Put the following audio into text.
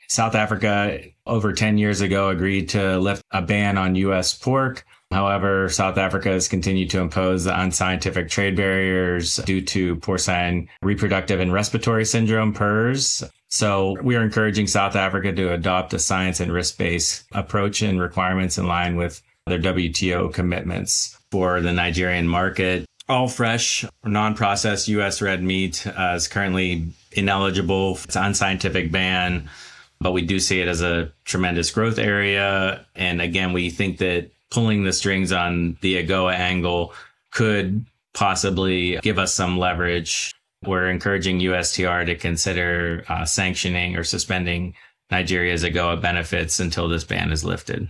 South Africa, over 10 years ago, agreed to lift a ban on U.S. pork. However, South Africa has continued to impose unscientific trade barriers due to porcine reproductive and respiratory syndrome, PRRS. So we are encouraging South Africa to adopt a science and risk-based approach and requirements in line with their WTO commitments for the Nigerian market. All fresh, non-processed U.S. red meat is currently ineligible. It's an unscientific ban, but we do see it as a tremendous growth area. And again, we think that pulling the strings on the AGOA angle could possibly give us some leverage. We're encouraging USTR to consider sanctioning or suspending Nigeria's AGOA benefits until this ban is lifted.